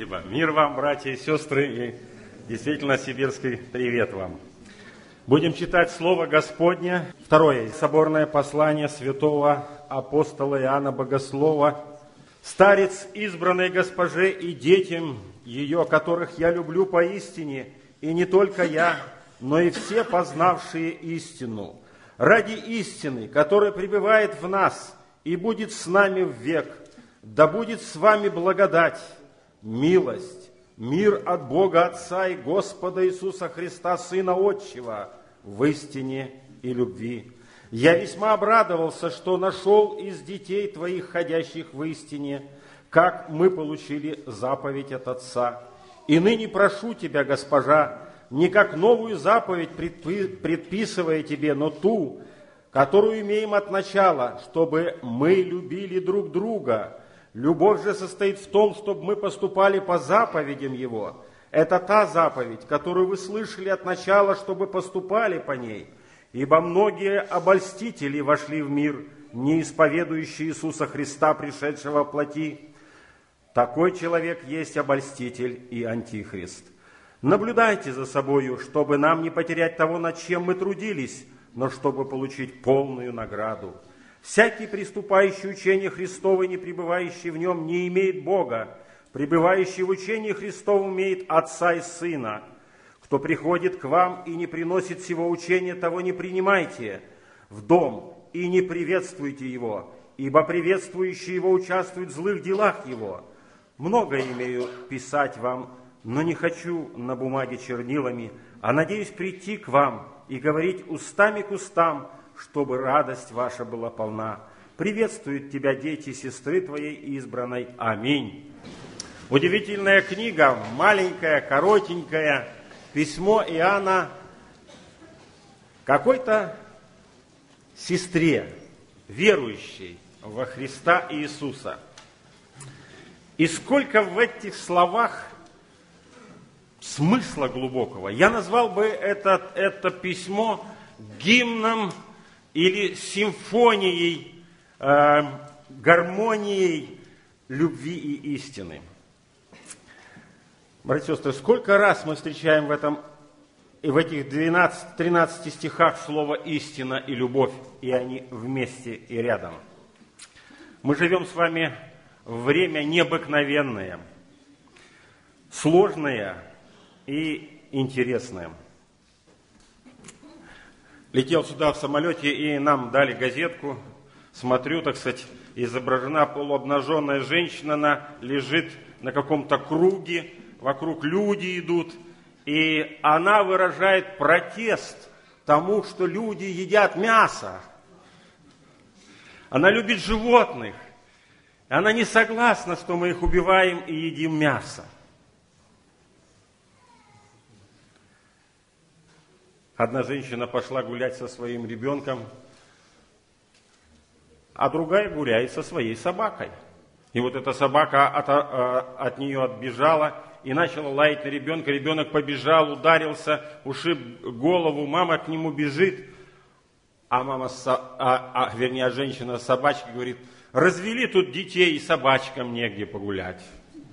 Спасибо. Мир вам, братья и сестры, и действительно сибирский привет вам. Будем читать Слово Господне. Второе соборное послание святого апостола Иоанна Богослова. «Старец, избранной госпоже и детям ее, которых я люблю поистине, и не только я, но и все познавшие истину, ради истины, которая пребывает в нас и будет с нами ввек, да будет с вами благодать, милость, мир от Бога Отца и Господа Иисуса Христа, Сына Отчего, в истине и любви. Я весьма обрадовался, что нашел из детей твоих, ходящих в истине, как мы получили заповедь от Отца. И ныне прошу тебя, госпожа, не как новую заповедь предписывая тебе, но ту, которую имеем от начала, чтобы мы любили друг друга. Любовь же состоит в том, чтобы мы поступали по заповедям Его. Это та заповедь, которую вы слышали от начала, чтобы поступали по ней. Ибо многие обольстители вошли в мир, не исповедующие Иисуса Христа, пришедшего во плоти. Такой человек есть обольститель и антихрист. Наблюдайте за собою, чтобы нам не потерять того, над чем мы трудились, но чтобы получить полную награду. Всякий, приступающий в учение Христово, не пребывающий в нем, не имеет Бога. Пребывающий в учении Христовом имеет Отца и Сына. Кто приходит к вам и не приносит сего учения, того не принимайте в дом и не приветствуйте его, ибо приветствующий его участвует в злых делах его. Многое имею писать вам, но не хочу на бумаге чернилами, а надеюсь прийти к вам и говорить устами к устам, чтобы радость ваша была полна. Приветствуют тебя дети сестры твоей избранной. Аминь». Удивительная книга, маленькая, коротенькая, письмо Иоанна какой-то сестре, верующей во Христа Иисуса. И сколько в этих словах смысла глубокого. Я назвал бы это письмо гимном или симфонией, гармонией любви и истины. Братья и сестры, сколько раз мы встречаем в этих 12-13 стихах слово «истина» и «любовь», и они вместе и рядом. Мы живем с вами в время необыкновенное, сложное и интересное. Летел сюда в самолете, и нам дали газетку. Смотрю, так сказать, изображена полуобнаженная женщина, она лежит на каком-то круге, вокруг люди идут, и она выражает протест тому, что люди едят мясо. Она любит животных. Она не согласна, что мы их убиваем и едим мясо. Одна женщина пошла гулять со своим ребенком, а другая гуляет со своей собакой. И вот эта собака от нее отбежала и начала лаять на ребенка. Ребенок побежал, ударился, ушиб голову, мама к нему бежит. А женщина с собачкой говорит: развели тут детей, и собачкам негде погулять.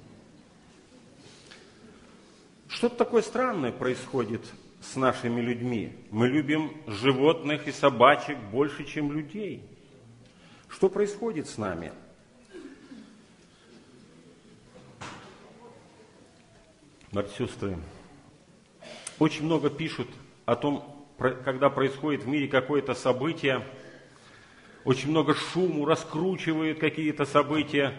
Что-то такое странное происходит с нашими людьми. Мы любим животных и собачек больше, чем людей. Что происходит с нами? Братья и сестры, очень много пишут о том, когда происходит в мире какое-то событие, очень много шуму, раскручивают какие-то события,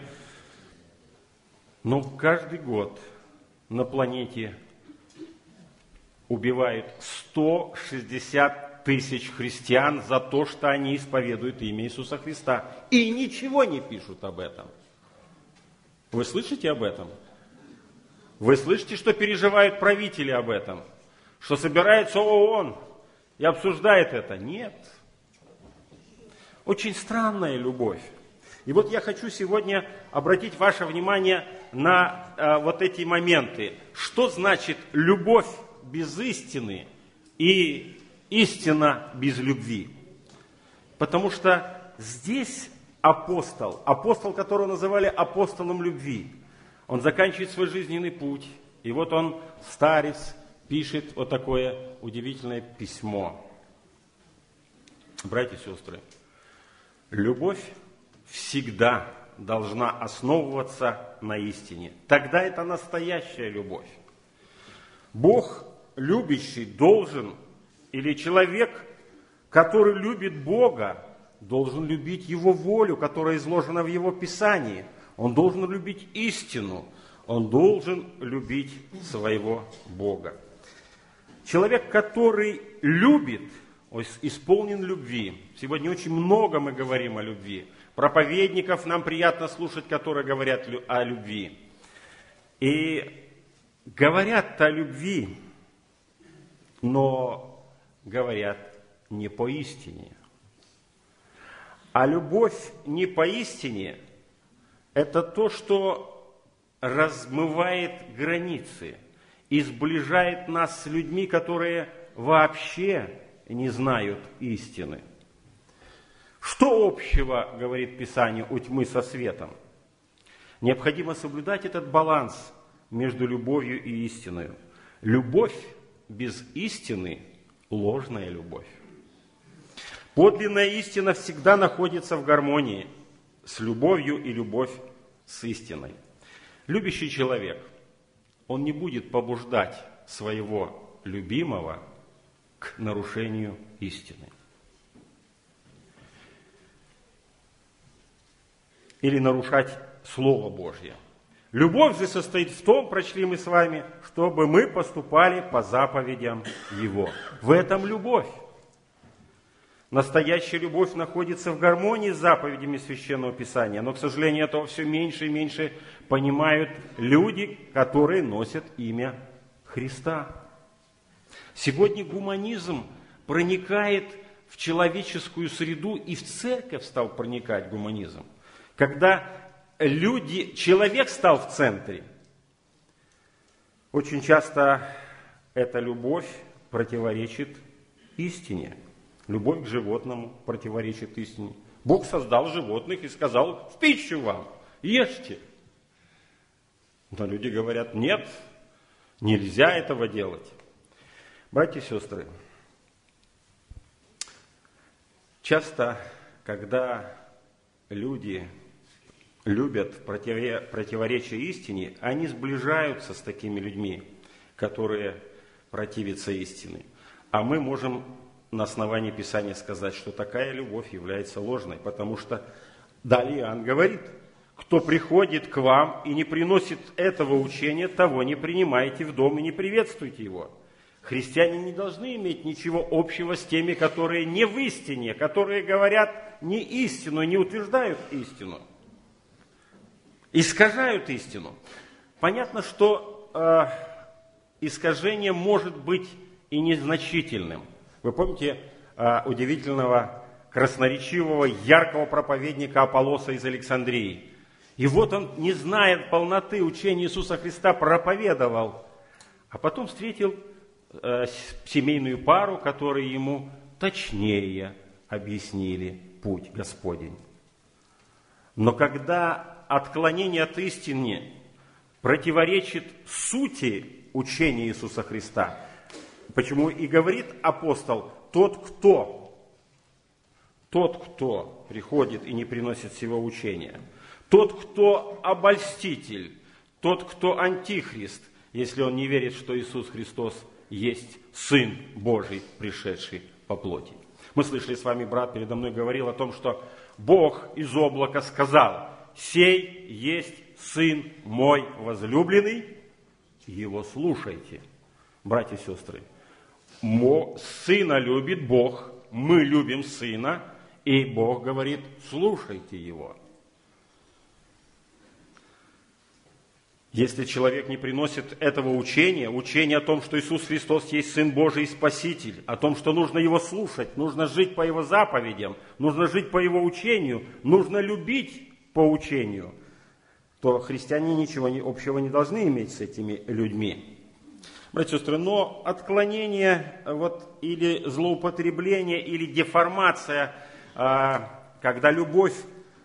но каждый год на планете убивают 160 тысяч христиан за то, что они исповедуют имя Иисуса Христа. И ничего не пишут об этом. Вы слышите об этом? Вы слышите, что переживают правители об этом? Что собирается ООН и обсуждает это? Нет. Очень странная любовь. И вот я хочу сегодня обратить ваше внимание на вот эти моменты. Что значит любовь без истины и истина без любви? Потому что здесь апостол, которого называли апостолом любви, Он заканчивает свой жизненный путь. И вот он, старец, пишет вот такое удивительное письмо. Братья и сестры, любовь всегда должна основываться на истине. Тогда это настоящая любовь. Бог любящий должен, или человек, который любит Бога, должен любить Его волю, которая изложена в Его Писании. Он должен любить истину. Он должен любить своего Бога. Человек, который любит, исполнен любви. Сегодня очень много мы говорим о любви. Проповедников нам приятно слушать, которые говорят о любви. И говорят о любви, но говорят не по истине. А любовь не по истине – это то, что размывает границы и сближает нас с людьми, которые вообще не знают истины. Что общего, говорит Писание, у тьмы со светом? Необходимо соблюдать этот баланс между любовью и истиной. Любовь без истины – ложная любовь. Подлинная истина всегда находится в гармонии с любовью и любовь с истиной. Любящий человек, он не будет побуждать своего любимого к нарушению истины. Или нарушать Слово Божье. Любовь же состоит в том, прочли мы с вами, чтобы мы поступали по заповедям Его. В этом любовь. Настоящая любовь находится в гармонии с заповедями Священного Писания, но, к сожалению, этого все меньше и меньше понимают люди, которые носят имя Христа. Сегодня гуманизм проникает в человеческую среду, и в церковь стал проникать гуманизм. Когда человек стал в центре, очень часто эта любовь противоречит истине. Любовь к животному противоречит истине. Бог создал животных и сказал: в пищу вам, ешьте. Но люди говорят: нет, нельзя этого делать. Братья и сестры, часто, когда люди любят противоречия истине, они сближаются с такими людьми, которые противятся истине. А мы можем на основании Писания сказать, что такая любовь является ложной, потому что далее Иоанн говорит: кто приходит к вам и не приносит этого учения, того не принимайте в дом и не приветствуйте его. Христиане не должны иметь ничего общего с теми, которые не в истине, которые говорят не истину, не утверждают истину, искажают истину. Понятно, что искажение может быть и незначительным. Вы помните удивительного, красноречивого, яркого проповедника Аполлоса из Александрии? И вот он, не зная полноты учения Иисуса Христа, проповедовал, а потом встретил семейную пару, которые ему точнее объяснили путь Господень. Но когда отклонение от истины противоречит сути учения Иисуса Христа, почему и говорит апостол: тот, кто приходит и не приносит сего учения, тот, кто обольститель, тот, кто антихрист, если он не верит, что Иисус Христос есть Сын Божий, пришедший по плоти. Мы слышали с вами, брат передо мной говорил о том, что Бог из облака сказал: «Сей есть Сын мой возлюбленный, Его слушайте». Братья и сестры, Сына любит Бог, мы любим Сына, и Бог говорит: слушайте Его. Если человек не приносит этого учения о том, что Иисус Христос есть Сын Божий и Спаситель, о том, что нужно Его слушать, нужно жить по Его заповедям, нужно жить по Его учению, нужно любить по учению, то христиане ничего общего не должны иметь с этими людьми. Братья и сестры, но отклонение или злоупотребление, или деформация, когда любовь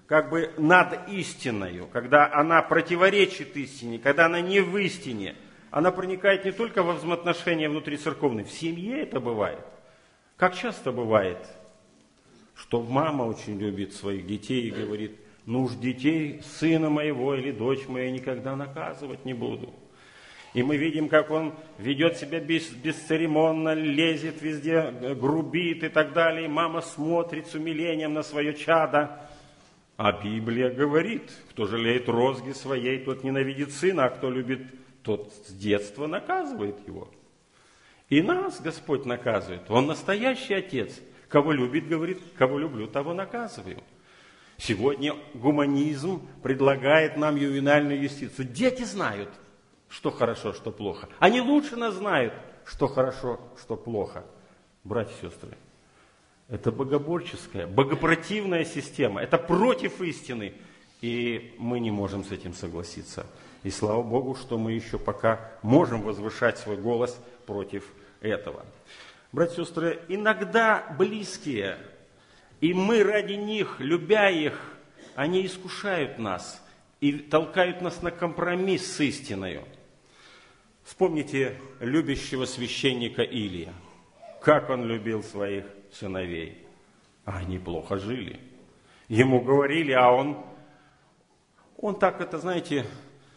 как бы над истиною, когда она противоречит истине, когда она не в истине, она проникает не только во взаимоотношения внутрицерковные, в семье это бывает. Как часто бывает, что мама очень любит своих детей и говорит: ну уж детей сына моего или дочь мою никогда наказывать не буду. И мы видим, как он ведет себя бесцеремонно, лезет везде, грубит и так далее. И мама смотрит с умилением на свое чадо. А Библия говорит: кто жалеет розги своей, тот ненавидит сына, а кто любит, тот с детства наказывает его. И нас Господь наказывает. Он настоящий Отец. Кого любит, говорит, кого люблю, того наказываю. Сегодня гуманизм предлагает нам ювенальную юстицию. Дети знают, что хорошо, что плохо. Они лучше нас знают, что хорошо, что плохо. Братья и сестры, это богоборческая, богопротивная система. Это против истины. И мы не можем с этим согласиться. И слава Богу, что мы еще пока можем возвышать свой голос против этого. Братья и сестры, иногда близкие, и мы ради них, любя их, они искушают нас и толкают нас на компромисс с истиною. Вспомните любящего священника Илия. Как он любил своих сыновей. А они плохо жили. Ему говорили, а он так это, знаете,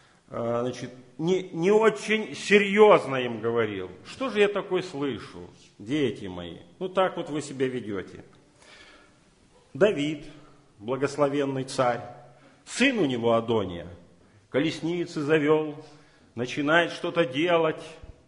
не очень серьезно им говорил. Что же я такое слышу, дети мои? Ну так вот вы себя ведете. Давид, благословенный царь, сын у него Адония, колесницы завел, начинает что-то делать.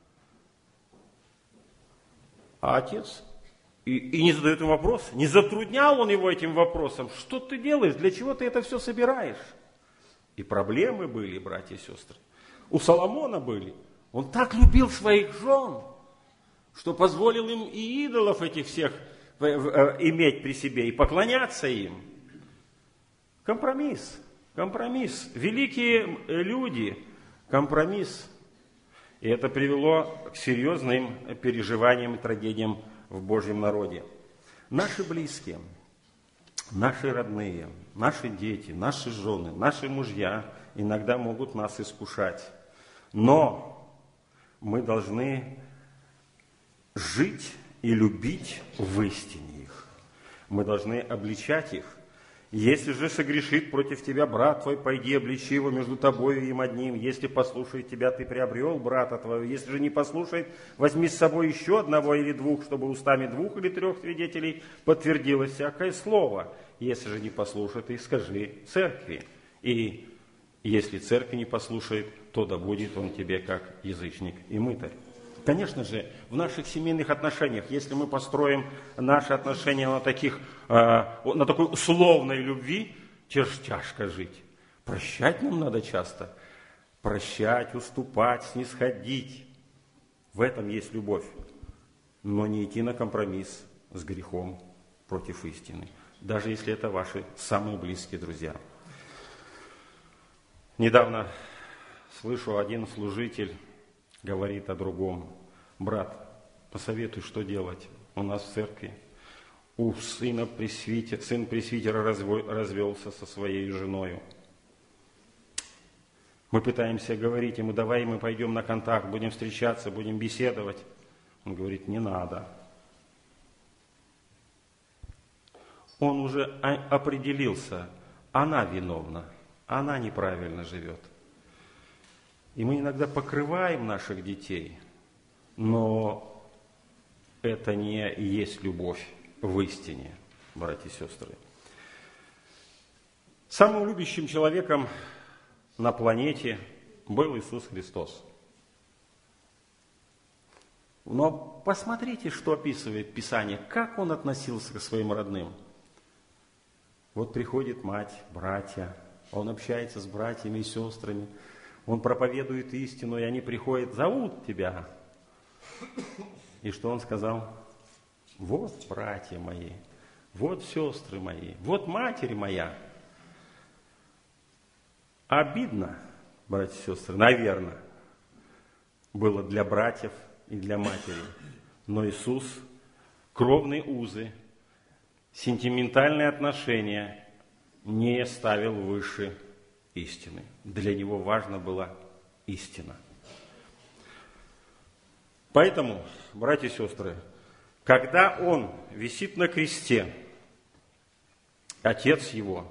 А отец и не задает ему вопрос, не затруднял он его этим вопросом. Что ты делаешь, для чего ты это все собираешь? И проблемы были, братья и сестры. У Соломона были. Он так любил своих жен, что позволил им и идолов этих всех иметь при себе, и поклоняться им. Компромисс. Великие люди. Компромисс. И это привело к серьезным переживаниям и трагедиям в Божьем народе. Наши близкие, наши родные, наши дети, наши жены, наши мужья иногда могут нас искушать. Но мы должны жить и любить в истине их. Мы должны обличать их. Если же согрешит против тебя брат твой, пойди обличи его между тобою и им одним. Если послушает тебя, ты приобрел брата твоего. Если же не послушает, возьми с собой еще одного или двух, чтобы устами 2 или 3 свидетелей подтвердилось всякое слово. Если же не послушает, и скажи церкви. И если церковь не послушает, то да будет он тебе как язычник и мытарь. Конечно же, в наших семейных отношениях, если мы построим наши отношения на такой условной любви, тяжко жить. Прощать нам надо часто. Прощать, уступать, снисходить. В этом есть любовь. Но не идти на компромисс с грехом против истины. Даже если это ваши самые близкие друзья. Недавно слышу, один служитель говорит о другом: брат, посоветуй, что делать. У нас в церкви сын пресвитера развелся со своей женой. Мы пытаемся говорить ему: давай мы пойдем на контакт, будем встречаться, будем беседовать. Он говорит: не надо. Он уже определился, она виновна, она неправильно живет. И мы иногда покрываем наших детей, но это не есть любовь в истине, братья и сестры. Самым любящим человеком на планете был Иисус Христос. Но посмотрите, что описывает Писание, как Он относился к своим родным. Вот приходит мать, братья, Он общается с братьями и сестрами, Он проповедует истину, и они приходят, зовут тебя. И что Он сказал? Вот братья мои, вот сестры мои, вот матерь моя. Обидно, братья и сестры, наверное, было для братьев и для матери. Но Иисус, кровные узы, сентиментальные отношения не ставил выше истины. Для него важна была истина. Поэтому, братья и сестры, когда он висит на кресте, отец его,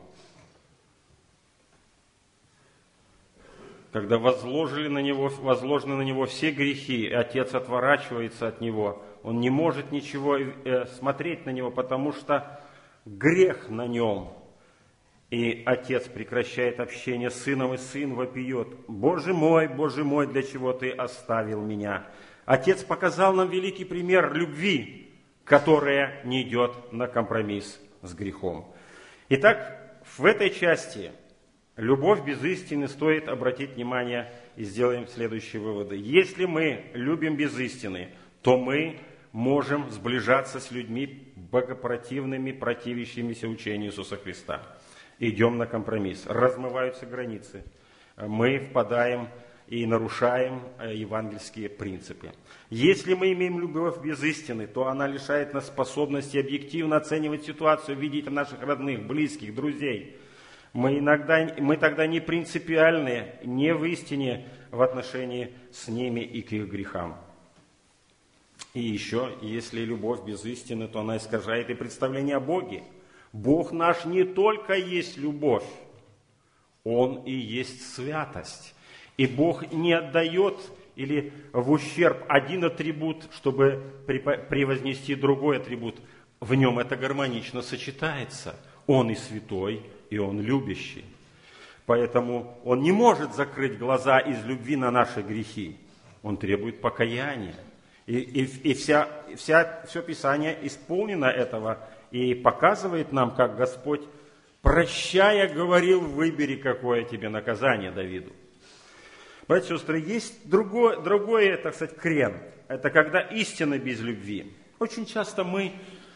когда возложены на него все грехи, и отец отворачивается от него, он не может ничего смотреть на него, потому что грех на нем. И отец прекращает общение с сыном, и сын вопиет: Боже мой, для чего ты оставил меня? Отец показал нам великий пример любви, которая не идет на компромисс с грехом. Итак, в этой части любовь без истины стоит обратить внимание и сделаем следующие выводы. Если мы любим без истины, то мы можем сближаться с людьми богопротивными, противящимися учению Иисуса Христа. Идем на компромисс, размываются границы, мы впадаем и нарушаем евангельские принципы. Если мы имеем любовь без истины, то она лишает нас способности объективно оценивать ситуацию, видеть наших родных, близких, друзей. Мы тогда не принципиальны, не в истине в отношении с ними и к их грехам. И еще, если любовь без истины, то она искажает и представление о Боге. Бог наш не только есть любовь, Он и есть святость. И Бог не отдает или в ущерб один атрибут, чтобы превознести другой атрибут. В нем это гармонично сочетается. Он и святой, и Он любящий. Поэтому Он не может закрыть глаза из любви на наши грехи. Он требует покаяния. И все Писание исполнено этого и показывает нам, как Господь, прощая, говорил: выбери, какое тебе наказание, Давиду. Братья и сестры, есть другой, так сказать, крен. Это когда истина без любви. Очень часто мы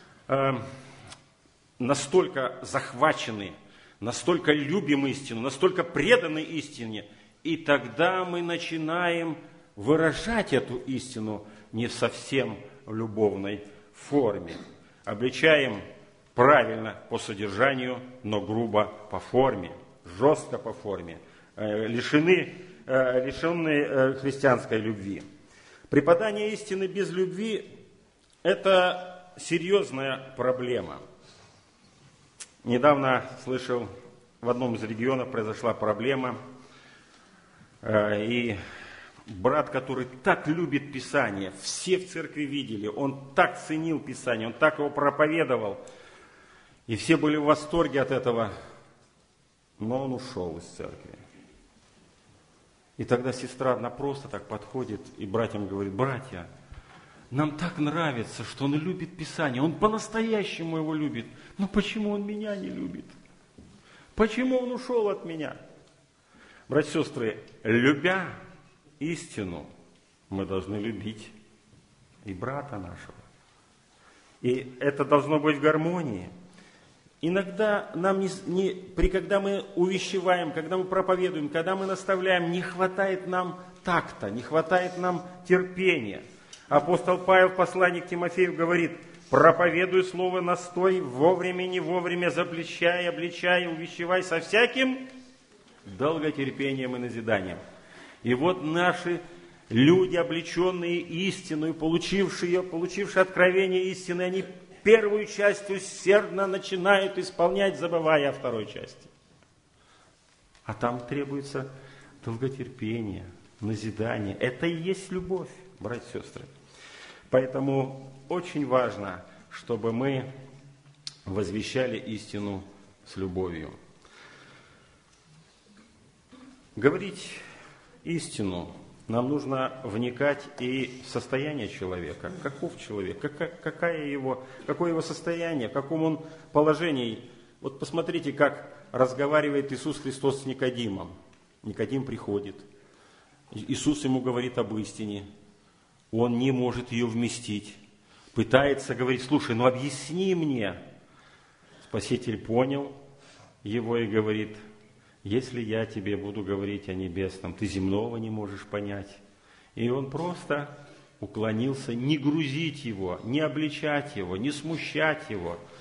настолько захвачены, настолько любим истину, настолько преданы истине, и тогда мы начинаем выражать эту истину не совсем в любовной форме. Обличаем правильно по содержанию, но грубо по форме, жестко по форме, лишенные христианской любви. Преподание истины без любви – это серьезная проблема. Недавно слышал, в одном из регионов произошла проблема, и брат, который так любит Писание, все в церкви видели, он так ценил Писание, он так его проповедовал, и все были в восторге от этого, но он ушел из церкви. И тогда сестра одна просто так подходит и братьям говорит: братья, нам так нравится, что он любит Писание, он по-настоящему его любит, но почему он меня не любит? Почему он ушел от меня? Братья и сестры, любя истину, мы должны любить и брата нашего. И это должно быть в гармонии. Иногда нам когда мы увещеваем, когда мы проповедуем, когда мы наставляем, не хватает нам такта, не хватает нам терпения. Апостол Павел в послании к Тимофею говорит: проповедуй слово настой, вовремя, не вовремя, запрещай, обличай, увещевай со всяким долготерпением и назиданием. И вот наши люди, облеченные истиной, получившие откровение истины, они первую часть усердно начинают исполнять, забывая о второй части. А там требуется долготерпение, назидание. Это и есть любовь, братья и сестры. Поэтому очень важно, чтобы мы возвещали истину с любовью. Говорить истину нам нужно вникать и в состояние человека. Каков человек, какое его состояние, в каком он положении. Вот посмотрите, как разговаривает Иисус Христос с Никодимом. Никодим приходит. Иисус ему говорит об истине. Он не может ее вместить. Пытается говорить: слушай, ну объясни мне. Спаситель понял его и говорит: если я тебе буду говорить о небесном, ты земного не можешь понять. И он просто уклонился не грузить его, не обличать его, не смущать его.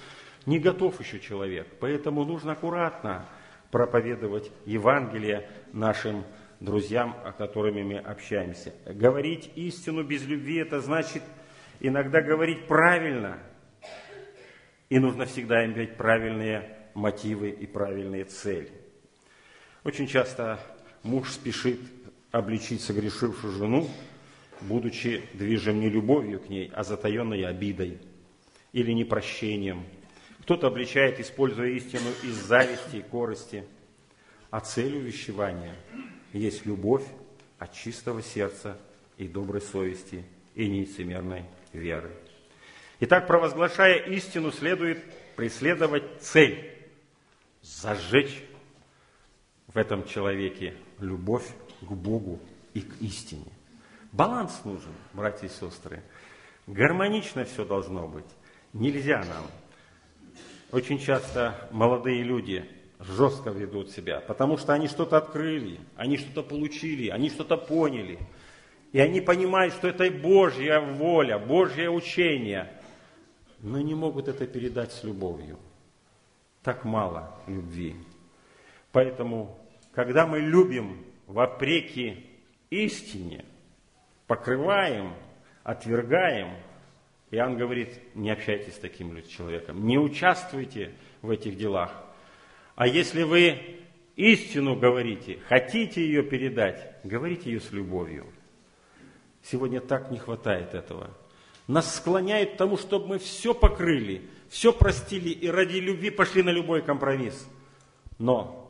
не готов еще человек. Поэтому нужно аккуратно проповедовать Евангелие нашим друзьям, с которыми мы общаемся. Говорить истину без любви – это значит иногда говорить правильно. И нужно всегда иметь правильные мотивы и правильные цели. Очень часто муж спешит обличить согрешившую жену, будучи движим не любовью к ней, а затаенной обидой или непрощением. Кто-то обличает, используя истину из зависти и корысти. А цель увещевания есть любовь от чистого сердца и доброй совести и нелицемерной веры. Итак, провозглашая истину, следует преследовать цель – зажечь в этом человеке любовь к Богу и к истине. Баланс нужен, братья и сестры. Гармонично все должно быть. Нельзя нам. Очень часто молодые люди жестко ведут себя, потому что они что-то открыли, они что-то получили, они что-то поняли. И они понимают, что это Божья воля, Божье учение, но не могут это передать с любовью. Так мало любви. Поэтому, когда мы любим вопреки истине, покрываем, отвергаем, Иоанн говорит, не общайтесь с таким человеком, не участвуйте в этих делах. А если вы истину говорите, хотите ее передать, говорите ее с любовью. Сегодня так не хватает этого. Нас склоняет к тому, чтобы мы все покрыли, все простили и ради любви пошли на любой компромисс. Но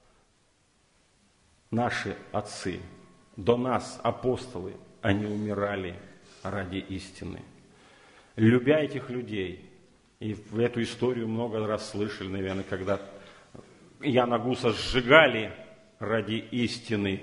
наши отцы, до нас, апостолы, они умирали ради истины. Любя этих людей, и в эту историю много раз слышали, наверное, когда Яна Гуса сжигали ради истины,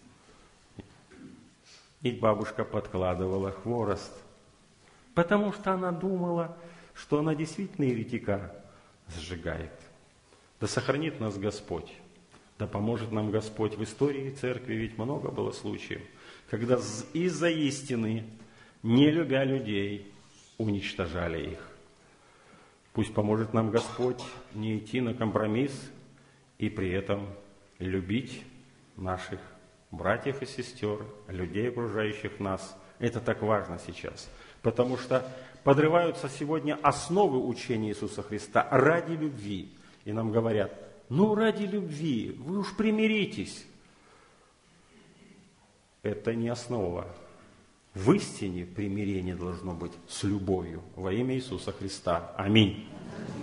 и бабушка подкладывала хворост, потому что она думала, что она действительно еретика сжигает. Да сохранит нас Господь, да поможет нам Господь. В истории церкви ведь много было случаев, когда из-за истины, не любя людей, уничтожали их. Пусть поможет нам Господь не идти на компромисс и при этом любить наших братьев и сестер, людей, окружающих нас. Это так важно сейчас, потому что подрываются сегодня основы учения Иисуса Христа ради любви. И нам говорят, ради любви, вы уж примиритесь. Это не основа. В истине примирение должно быть с любовью во имя Иисуса Христа. Аминь.